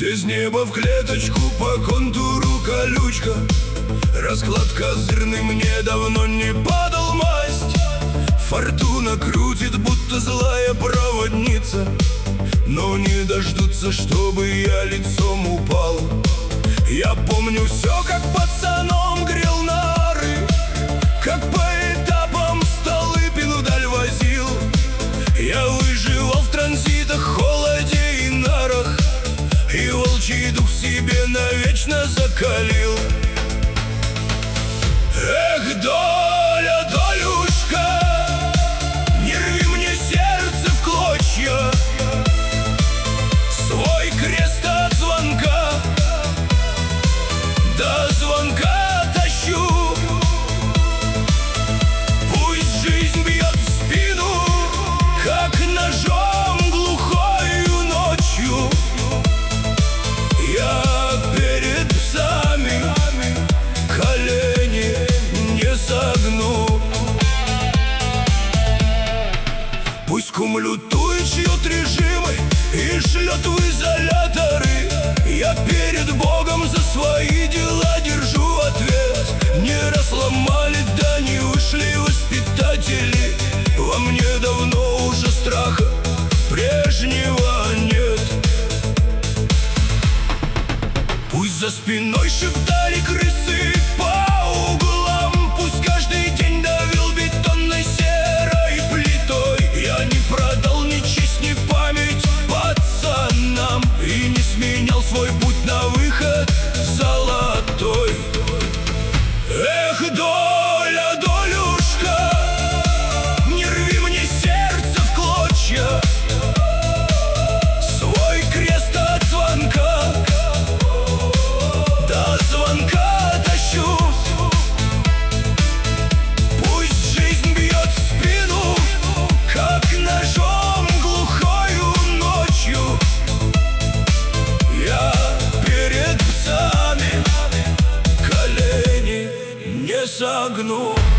Здесь небо в клеточку, по контуру колючка. Расклад козырный, мне давно не падал масть. Фортуна крутит, будто злая проводница, но не дождутся, чтобы я лицом упал. Я помню все, как пацаном грел нары, как по этапам Столыпину даль возил. Я выживал в транзитах, холоде и нарах, и волчий дух в себе навечно закалил. Эх, доля, долюшка, не рви мне сердце в клочья. Свой крест от звонка до звонка тащу. Пусть жизнь бьет в спину, как ножом глухою ночью. Я перед псами колени не согну. Пусть кум лютует, шьет режимы и шлет в изоляторы. Я перед Богом за свои дела держу ответ. Не раз ломали, да не ушли воспитатели. Во мне давно уже страха прежнего нет. Пусть за спиной шептали крысы по углам, пусть каждый день давил бетонной серой плитой. Я не продал ни честь, ни память пацанам и не сменял свой путь на выход золотой. Эх, доля, долюшка, не рви мне сердце в клочья. Свой крест от звонка до звонка тащу. Пусть жизнь бьет в спину, как ножом глухою ночью. Я перед псами колени не согну.